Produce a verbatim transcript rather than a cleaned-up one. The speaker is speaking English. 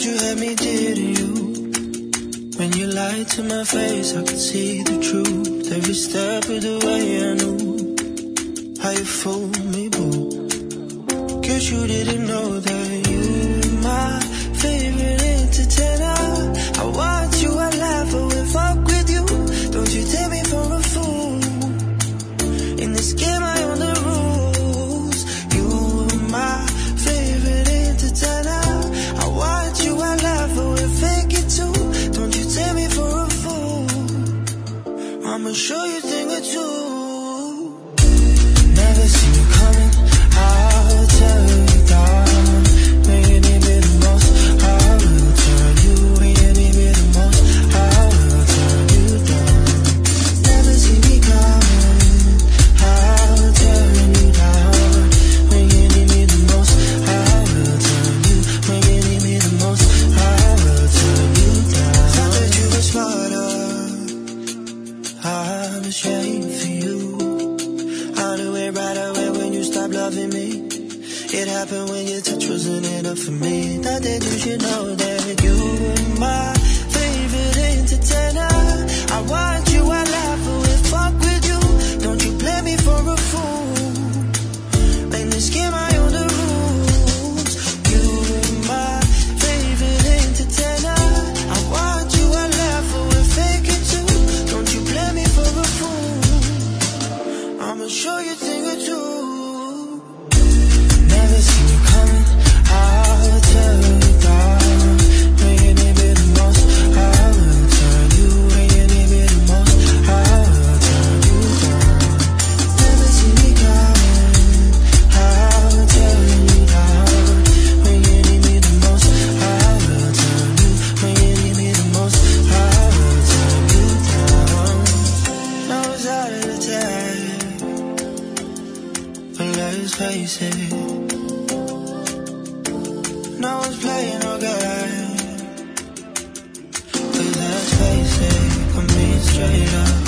thought you had me, didn't you? When you lied to my face, I could see the truth. Every step of the way I knew how you fooled me, boo. Guess you didn't know that you were my favorite entertainer. I watch you, I laugh, I will fuck with you. Don't you take me for a fool. In this game I own the rules. You were my favorite entertainer. I watch you, I laugh, I will fake it too. Don't you take me for a fool. I'ma show you a thing or two. Never seen you coming, I'll tell you down. When you need me the most, I will turn you. When you need me the most, I will turn you down. Never see me coming, I'll turn you down. When you need me the most, I will turn you. When you need me the most, I will turn you down. Thought that you were smarter, I'm ashamed for you. I knew it right away when you stopped loving me. It happened when your touch wasn't enough for me. Thought that you should know that you were my favorite entertainer. I want you, I laugh, I will fuck with you. Don't you play me for a fool. In this game I own the rules. You were my favorite entertainer. I want you, I laugh, I will fake it too. Don't you play me for a fool. I'ma show you a thing or two. Never seen you coming, I'll tell you down. When you need me the most, I will turn you. When you need me the most, I will turn you down. Never seen me coming, I'll tell you down. When you need me the most, I will turn you. When you need me the most, I will turn you down. Now it's out of the time, but let's face it, no one's playing no game. But let's face it, I mean straight up,